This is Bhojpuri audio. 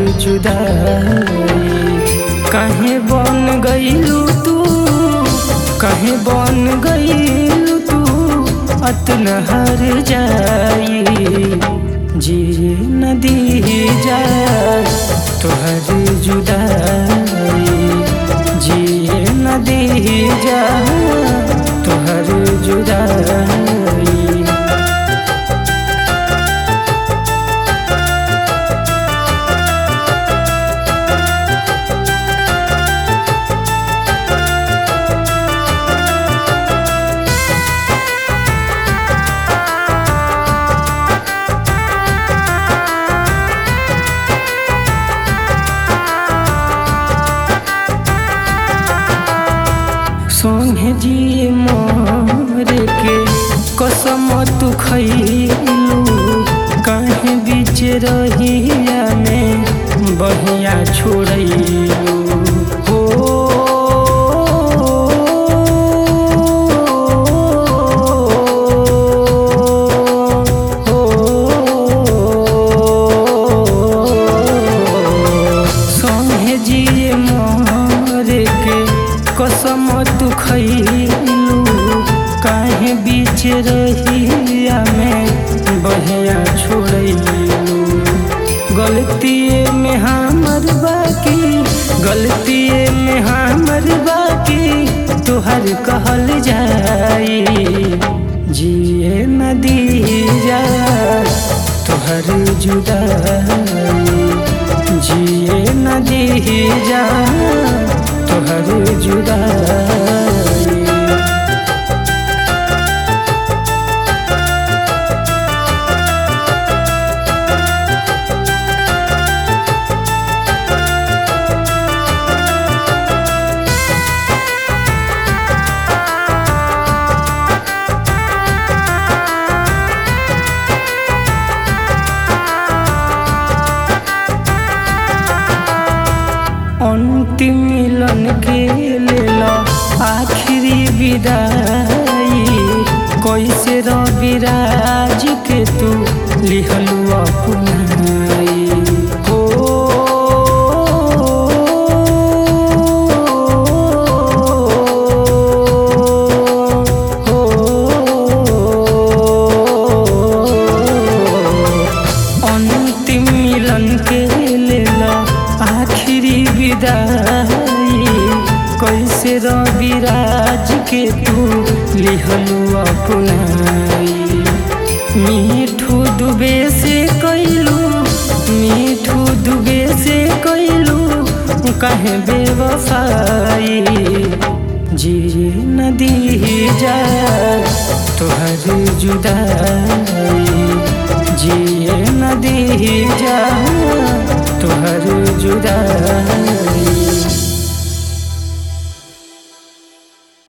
जुदाई। काहे बन गइलू तू, काहे बन गइलू तू अतना हर जाई। जी नदी जा तोहर जुदाई, जी नदी जा तोहर जुदाई। संगे जी मोर के कसम तू खइलू, काहे बीच रहिया में बहिया छोड़लू। हो संगे जी मोर के कसम तू खइलू, काहे बीच रहिया में बहिया छोड़लू। गलतिए में हमर बाकी, गलतिए में हमर बाकी तोहर कहल जाई। जिए नदी जा तोहर जुदाई, जिए नदी जा तोहर जुदाई। अंतिम मिलन के लेला आखिरी विदाई, कैसे रविराज के तू लिहलू अपनाई। हो अंतिम मिलन के लेला आखिरी विदाई, कैसे रविराज के तू लिहलू अपनाई। मीठू दुबे से कैलू, मीठू दुबे से कैलू काहे बेवफाई। जी नदी जा तोहर जुदाई, जी नदी जा तोहर जुदाई।